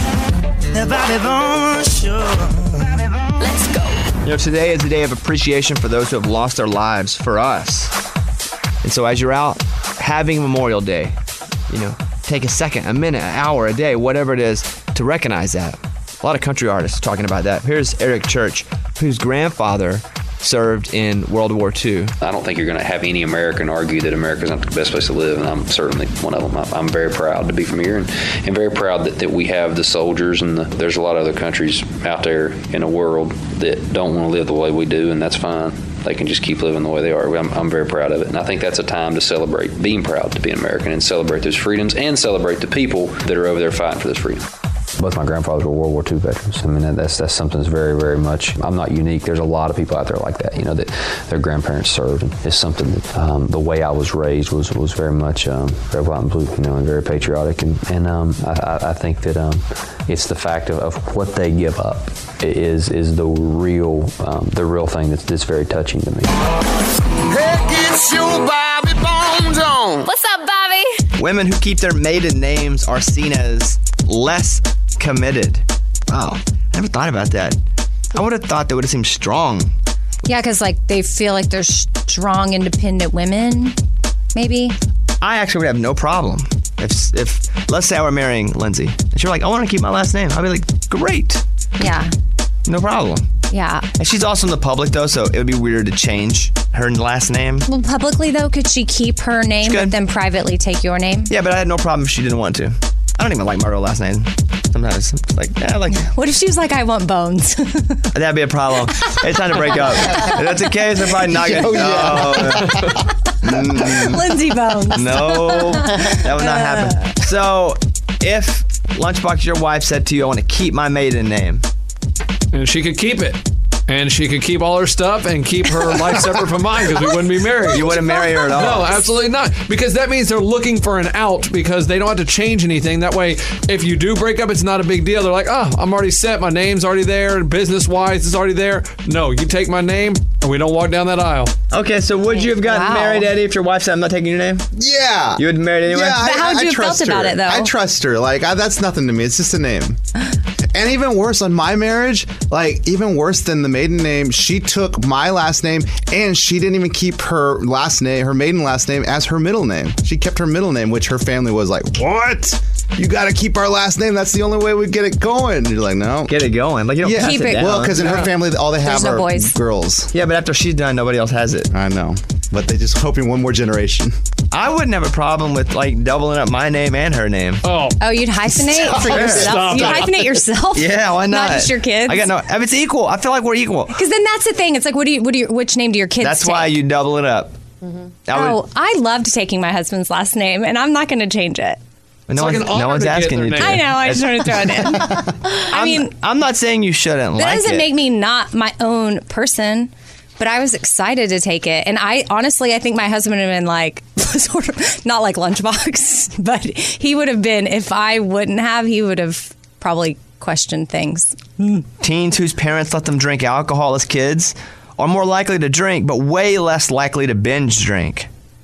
Let's go. Today is a day of appreciation for those who have lost their lives for us. And so as you're out having Memorial Day, take a second, a minute, an hour, a day, whatever it is, to recognize that. A lot of country artists talking about that. Here's Eric Church, whose grandfather served in World War II. I don't think you're going to have any American argue that America's not the best place to live, and I'm certainly one of them. I'm very proud to be from here and very proud that we have the soldiers, and there's a lot of other countries out there in the world that don't want to live the way we do, and that's fine. They can just keep living the way they are. I'm very proud of it, and I think that's a time to celebrate being proud to be an American and celebrate those freedoms and celebrate the people that are over there fighting for this freedom. Both my grandfathers were World War II veterans. I mean, that's something that's very, very much. I'm not unique. There's a lot of people out there like that. That their grandparents served. And it's something that the way I was raised was very much very white and blue, and very patriotic. And I think that it's the fact of what they give up is the real thing that's very touching to me. Hey, get your Bobby Bones on. What's up, Bobby? Women who keep their maiden names are seen as less committed. Wow, I never thought about that. I would have thought that would have seemed strong. Yeah, because they feel like they're strong, independent women, maybe. I actually would have no problem if let's say I were marrying Lindsay and she were like, I want to keep my last name. I'd be like, great. Yeah. No problem. Yeah. And she's also in the public though, so it would be weird to change her last name. Well, publicly though, could she keep her name but then privately take your name? Yeah, but I had no problem if she didn't want to. I don't even like my real last name. Sometimes it's like, What if she was like, I want Bones? That'd be a problem. It's time to break up. If that's the case, I'm probably not gonna. Lindsay Bones. No, that would not happen. So, if Lunchbox, your wife said to you, I want to keep my maiden name, and she could keep it. And she could keep all her stuff and keep her life separate from mine because we wouldn't be married. You wouldn't marry her at all? No, absolutely not. Because that means they're looking for an out because they don't have to change anything. That way, if you do break up, it's not a big deal. They're like, oh, I'm already set. My name's already there. Business-wise, it's already there. No, you take my name and we don't walk down that aisle. Okay, so would you have gotten married, Eddie, if your wife said, I'm not taking your name? Yeah. You would have married anyway? Yeah, But how would you have felt about it, though? I trust her. That's nothing to me. It's just a name. And even worse, on my marriage, even worse than the maiden name, she took my last name and she didn't even keep her maiden last name as her middle name. She kept her middle name, which her family was like, what? You got to keep our last name. That's the only way we get it going. And you're like, no. Get it going. You don't pass keep it down. Well, because in her family, all they have are boys. girls. Yeah, but after she's done, nobody else has it. I know. But they just hoping one more generation. I wouldn't have a problem with doubling up my name and her name. Oh, you'd hyphenate for yourself? You'd hyphenate yourself? Yeah, why not? Not just your kids? I got no. If it's equal, I feel like we're equal. Because then that's the thing. It's like, which name do your kids That's take? why you double it up. Mm-hmm. I loved taking my husband's last name, and I'm not going to change it. No one's asking you to. I know. I just want to throw it in. I mean, I'm not saying you shouldn't like it. That doesn't make me not my own person. But I was excited to take it. And I think my husband would have been like, sort of, not like Lunchbox, but he would have been, if I wouldn't have, he would have probably questioned things. Teens whose parents let them drink alcohol as kids are more likely to drink, but way less likely to binge drink.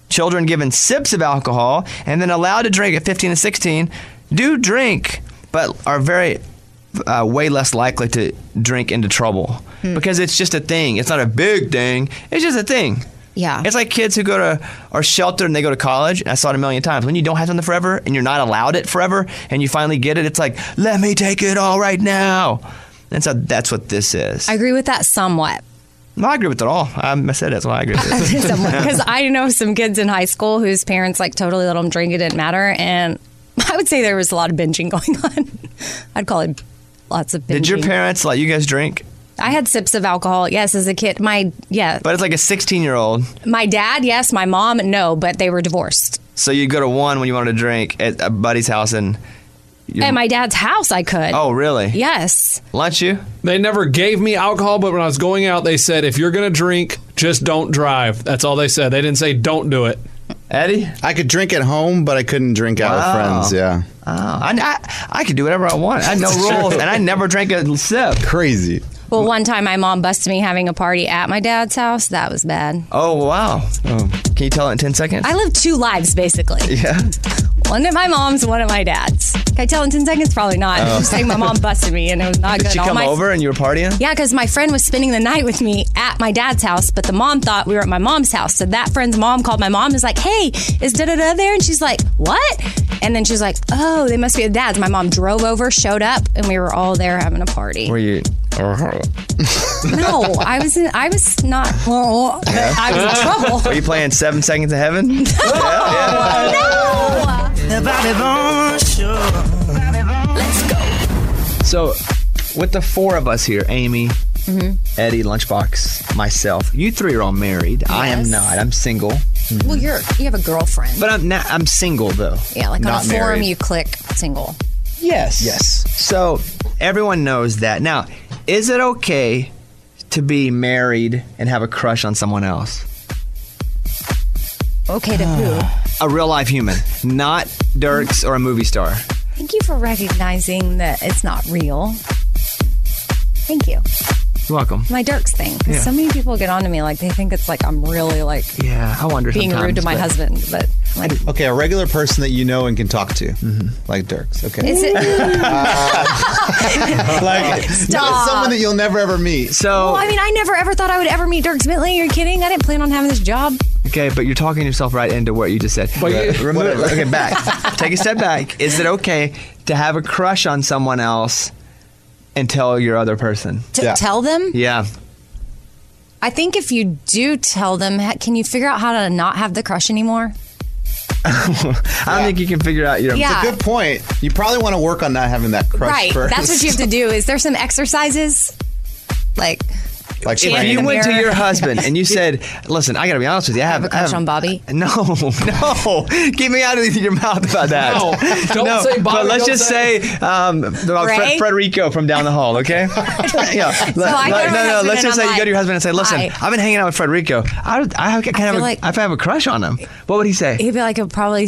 children given sips of alcohol and then allowed to drink at 15 and 16 do drink, but are very way less likely to drink into trouble because it's just a thing. It's not a big thing. It's just a thing. Yeah. It's like kids who are sheltered and they go to college. I saw it a million times. When you don't have something forever and you're not allowed it forever and you finally get it, it's like, let me take it all right now. And so that's what this is. I agree with that somewhat. No, I agree with it all. I said that's why I agree with it. Because I know some kids in high school whose parents like totally let them drink. It didn't matter. And I would say there was a lot of binging going on. I'd call it lots of binging. Did your parents let you guys drink? I had sips of alcohol, yes, as a kid. But it's like a 16-year-old. My dad, yes. My mom, no, but they were divorced. So you'd go to one when you wanted to drink at a buddy's house and... At my dad's house, I could. Oh, really? Yes. Lunch you? They never gave me alcohol, but when I was going out, they said, if you're going to drink, just don't drive. That's all they said. They didn't say don't do it. Eddie? I could drink at home, but I couldn't drink out with friends, yeah. Oh, I could do whatever I want. I had no rules, and I never drank a sip. Crazy. Well, one time my mom busted me having a party at my dad's house. That was bad. Oh, wow. Can you tell it in 10 seconds? I live two lives, basically. Yeah. One at my mom's, one at my dad's. Can I tell in 10 seconds? Probably not. I'm just saying my mom busted me, and it was not good. Did she come over and you were partying? Yeah, because my friend was spending the night with me at my dad's house, but the mom thought we were at my mom's house. So that friend's mom called my mom and was like, hey, is da-da-da there? And she's like, what? And then she's like, oh, they must be at dad's. My mom drove over, showed up, and we were all there having a party. Were you... No, I was not. I was in trouble. Were you playing 7 Seconds of Heaven? No. The Bobby Bones Show. Let's go. So, with the four of us here, Amy, Eddie, Lunchbox, myself, you three are all married. Yes. I am not. I'm single. Well, you have a girlfriend. But I'm single, though. Yeah, like not on a forum, married. you click single. Yes. So, everyone knows that. Now, is it okay to be married and have a crush on someone else? Okay to who? A real life human, not Dirks or a movie star. Thank you for recognizing that it's not real. Thank you. You're welcome. My Dirks thing. 'Cause so many people get onto me like they think it's like I'm really like I wonder being rude to my husband, but like, okay, a regular person that you know and can talk to, like Dirks. Okay, is it like Stop. someone that you'll never ever meet? So, well, I mean, I never ever thought I would ever meet Dirks Bentley. You're kidding? I didn't plan on having this job. Okay, but you're talking yourself right into what you just said. Okay, back. Take a step back. Is it okay to have a crush on someone else and tell your other person? Tell them? Yeah. I think if you do tell them, can you figure out how to not have the crush anymore? I don't think you can figure out your... Yeah. It's a good point. You probably want to work on not having that crush right. first. That's what you have to do. Is there some exexercises? Like if you went to your husband and you said, listen, I got to be honest with you. I have a crush on Bobby? No. Get me out of your mouth about that. No, don't say Bobby. But let's just say Frederico from down the hall, okay? Yeah. No. Let's just say you go to your husband and say, listen, I've been hanging out with Frederico. I have a crush on him. What would he say? He'd be like, they're probably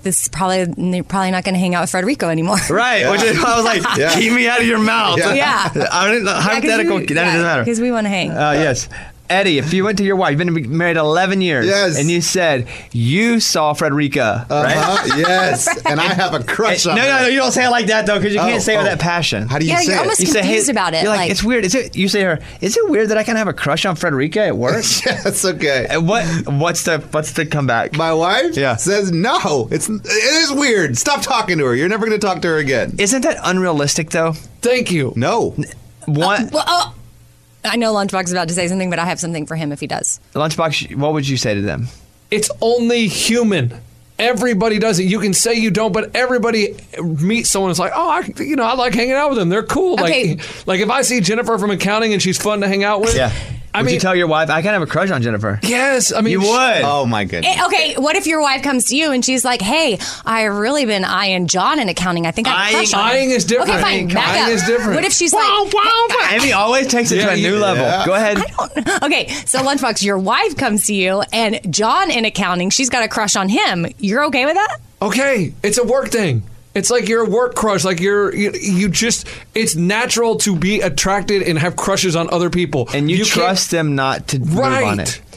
not going to hang out with Frederico anymore. Right. Yeah. Which is, I was like, keep me out of your mouth. Yeah. Hypothetical. That doesn't matter. Because we want to hang. Yes. Eddie, if you went to your wife, you've been married 11 years, and you said you saw Frederica, right? Yes, and I have a crush on her. No, you don't say it like that, though, because you can't say it with that passion. How do you say you're it? almost confused about it. You're like, it's weird. You say to her, is it weird that I can have a crush on Frederica at work? Yes, okay. What's the comeback? My wife says, no, it is weird. Stop talking to her. You're never going to talk to her again. Isn't that unrealistic, though? Thank you. No. What? I know Lunchbox is about to say something, but I have something for him if he does. Lunchbox, what would you say to them? It's only human. Everybody does it. You can say you don't, but everybody meets someone that's like, I like hanging out with them. They're cool. Okay. Like if I see Jennifer from accounting and she's fun to hang out with. Yeah. Would you tell your wife, I kind of have a crush on Jennifer? Yes. I mean, you would. Oh, my goodness. Okay, what if your wife comes to you and she's like, hey, I've really been eyeing John in accounting. I think I have a crush on him. Eyeing is different. Okay, fine. Back up. Eyeing is different. What if she's like... Amy always takes it to a new level. Yeah. Go ahead. Okay, so Lunchbox, your wife comes to you and John in accounting, she's got a crush on him. You're okay with that? Okay, it's a work thing. It's like you're a work crush. Like you just, it's natural to be attracted and have crushes on other people. And you trust them not to move on it.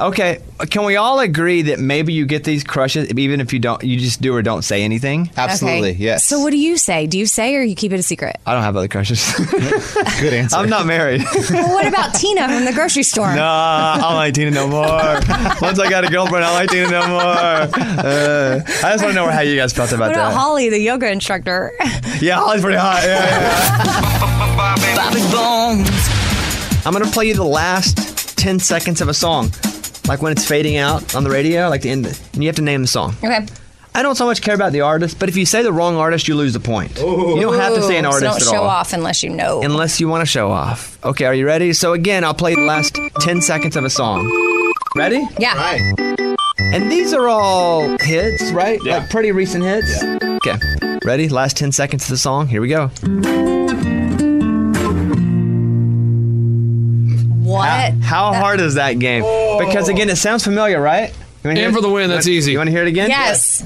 Okay, can we all agree that maybe you get these crushes even if you don't? You just do or don't say anything. Absolutely, Okay. yes. So what do you say? Do you say or you keep it a secret? I don't have other crushes. Good answer. I'm not married. Well, what about Tina from the grocery store? No, I don't like Tina no more. Once I got a girlfriend, I don't like Tina no more. I just want to know how you guys felt about What about that. Holly, the yoga instructor? Yeah, Holly's pretty hot. Yeah. Bobby Bones. I'm going to play you the last 10 seconds of a song. Like when it's fading out on the radio, like the end, and you have to name the song. Okay. I don't so much care about the artist, but if you say the wrong artist, you lose the point. You don't have to say an artist so don't at show all. off unless you know. Unless you want to show off. Okay, are you ready? So again, I'll play the last 10 seconds of a song. Ready? Yeah. Right. And these are all hits, right? Yeah. Like pretty recent hits? Yeah. Okay. Ready? Last 10 seconds of the song. Here we go. What? How hard is that game? Because again, it sounds familiar, right? And for the win, that's easy. You want to hear it again? Yes.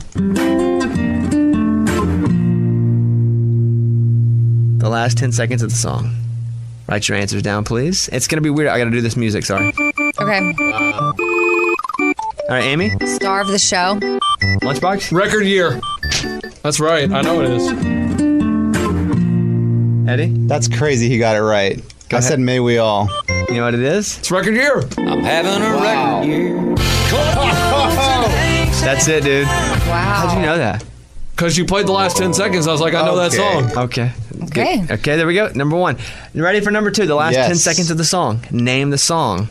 The last 10 seconds of the song. Write your answers down, please. It's going to be weird. I got to do this music, sorry. Okay. All right, Amy? Star of the show. Lunchbox? Record year. That's right. I know it is. Eddie? That's crazy he got it right. I said May We All. You know what it is? It's record year. I'm having a record year. That's it, dude. Wow. How'd you know that? Because you played the last 10 seconds. I was like, I know that song. Okay. Okay. Good. Okay, there we go. Number one. You ready for number two? The last Yes. 10 seconds of the song. Name the song.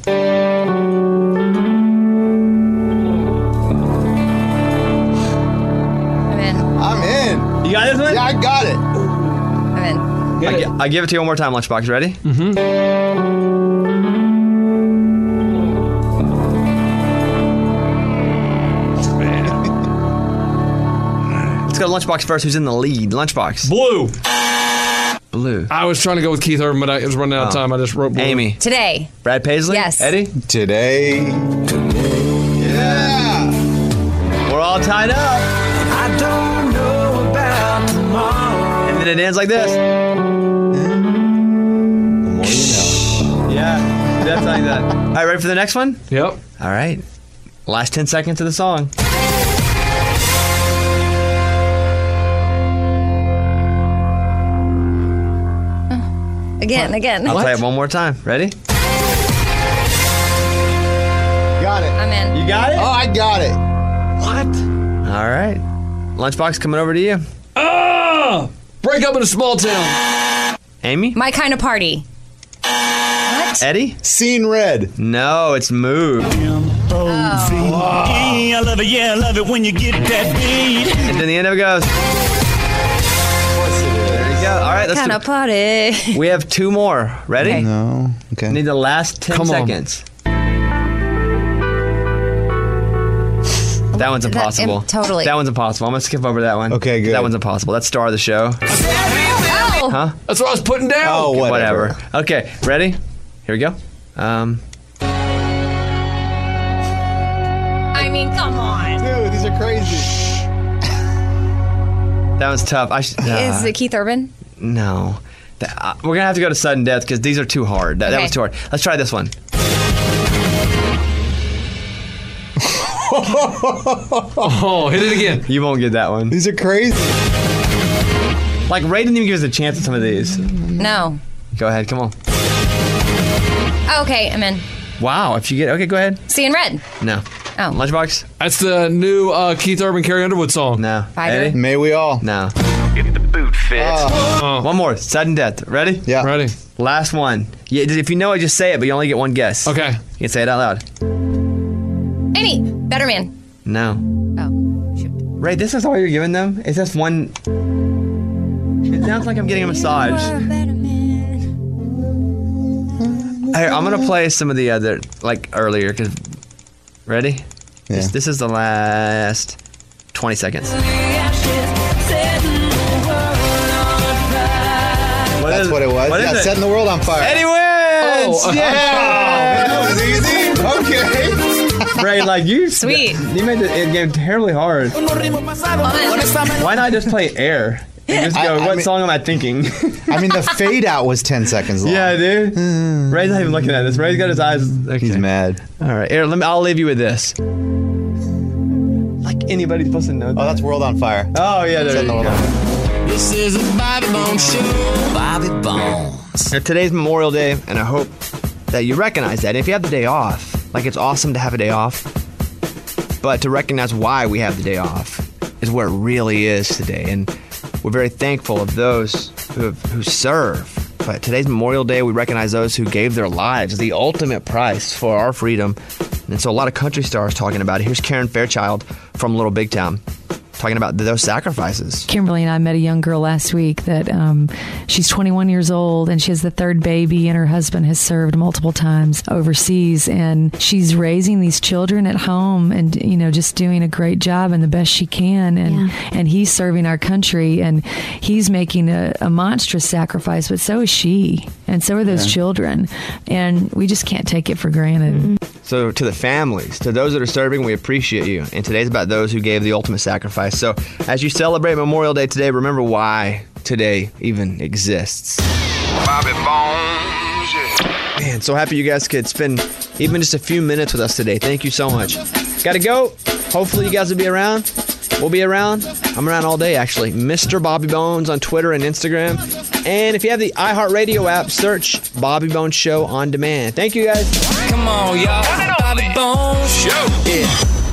I'm in. I'm in. You got this one? Yeah, I got it. I'm in. I'll give it to you one more time, Lunchbox. Ready? Mm-hmm. Let's go to Lunchbox first. Who's in the lead? Lunchbox. Blue. Blue. I was trying to go with Keith Urban, but I was running out of time. I just wrote Blue. Amy. Today. Brad Paisley? Yes. Eddie? Today. Yeah. We're all tied up. I don't know about tomorrow. And then it ends like this. The more you know. Yeah, definitely that. All right, ready for the next one? Yep. All right. Last 10 seconds of the song. Again. I'll play it one more time. Ready? Got it. I'm in. You got it? Oh, I got it. What? All right. Lunchbox coming over to you. Break up in a small town. Amy? My kind of party. What? Eddie? Seen Red. No, it's Move. I love it, yeah, I love it when you get that beat. And then the end of it goes. There you go. All right, let's Kind do of party. We have two more. Ready? Okay. No. Okay. Need the last 10 Come on. seconds. That one's impossible. Totally. That one's impossible. I'm going to skip over that one. Okay, good. That one's impossible. That's Star of the Show. Oh. Huh? That's what I was putting down. Oh, whatever. Okay, ready? Here we go. I mean, come on. Dude, these are crazy. That was tough. Is it Keith Urban? No. We're going to have to go to sudden death because these are too hard. That Okay. was too hard. Let's try this one. Oh, hit it again. You won't get that one. These are crazy. Like, Ray didn't even give us a chance at some of these. No. Go ahead. Come on. Oh, okay, I'm in. Wow. If you get... Okay, go ahead. Seeing red. No. Oh. Lunchbox? That's the new Keith Urban, Carrie Underwood song. No. Fighter. Eddie? May We All. No. If the boot fits. One more. Sudden death. Ready? Yeah. Ready? Last one. Yeah, if you know it, just say it, but you only get one guess. Okay. You can say it out loud. Amy. Better Man. No. Oh, shoot. Ray, this is all you're giving them? Is this one... It sounds like I'm getting a massage. Hey, I'm going to play some of the other, like, earlier, because... Ready? Yeah. This is the last 20 seconds. That's what it was. What is Yeah, it? setting the world on fire. Eddie wins! Oh. Yeah! That was easy. Okay. Ray, like, you... Sweet. You made the game terribly hard. Why not just play Air? And just go, what song am I thinking? I mean, the fade out was 10 seconds long. Yeah, dude. Ray's not even looking at this. Ray's got his eyes. Okay. He's mad. All right, here, I'll leave you with this. Like anybody's supposed to know that. Oh, that's World on Fire. Oh, yeah, there you go. This is a Bobby Bones Show. Bobby Bones. Now, today's Memorial Day, and I hope that you recognize that. If you have the day off, like it's awesome to have a day off, but to recognize why we have the day off is where it really is today. And we're very thankful of those who serve. But today's Memorial Day, we recognize those who gave their lives, the ultimate price for our freedom. And so a lot of country stars talking about it. Here's Karen Fairchild from Little Big Town talking about those sacrifices. Kimberly and I met a young girl last week that she's 21 years old and she has the third baby, and her husband has served multiple times overseas, and she's raising these children at home and, you know, just doing a great job and the best she can. And he's serving our country, and he's making a monstrous sacrifice, but so is she, and so are those children, and we just can't take it for granted. Mm-hmm. So to the families, to those that are serving, we appreciate you. And today's about those who gave the ultimate sacrifice. So as you celebrate Memorial Day today, remember why today even exists. Bobby Bones, yeah. Man, so happy you guys could spend even just a few minutes with us today. Thank you so much. Gotta go. Hopefully you guys will be around. We'll be around. I'm around all day, actually. Mr. Bobby Bones on Twitter and Instagram. And if you have the iHeartRadio app, search Bobby Bones Show on demand. Thank you, guys. Come on, y'all. Bobby Bones Show. Yeah.